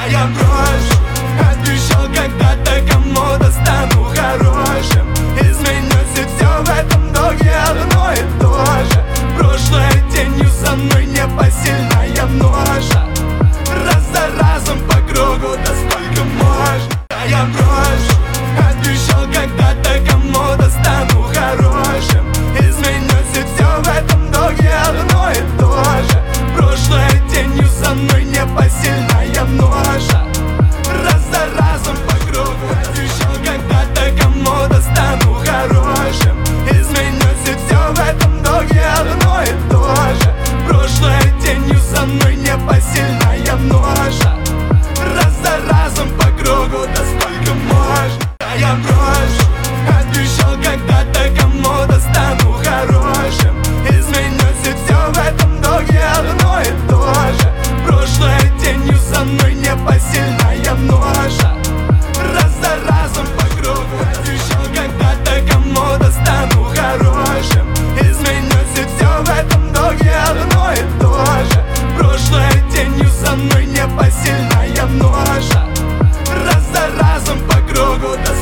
А я брошу, обещал когда-то кому-то стану хорошим. Изменюсь и все в этом долге одно и то же. Прошлое тенью со мной непосильная ноша. Раз за разом по кругу, да сколько можно. А я брошу, обещал когда-то кому-то стану хорошим. Изменюсь и все в этом долге одно и то же. Прошлое тенью со мной непосильная ноша. Раз за разом по кругу, обещал когда-то кому-то стану хорошим. Изменюсь и все в этом долге одно и то же. Прошлое тенью со мной непосильная ноша. Раз за разом по кругу, да сколько можно. А я брошу, обещал когда-то кому-то стану хорошим. Изменюсь и все в этом долге одно и то же. Прошлое тенью со мной непосильная ноша. Раз за разом по кругу, обещал когда-то кому-то стану хорошим. Изменюсь и все в этом долге одно и то же. Прошлое тенью со мной непосильная ноша. Раз за разом по кругу, да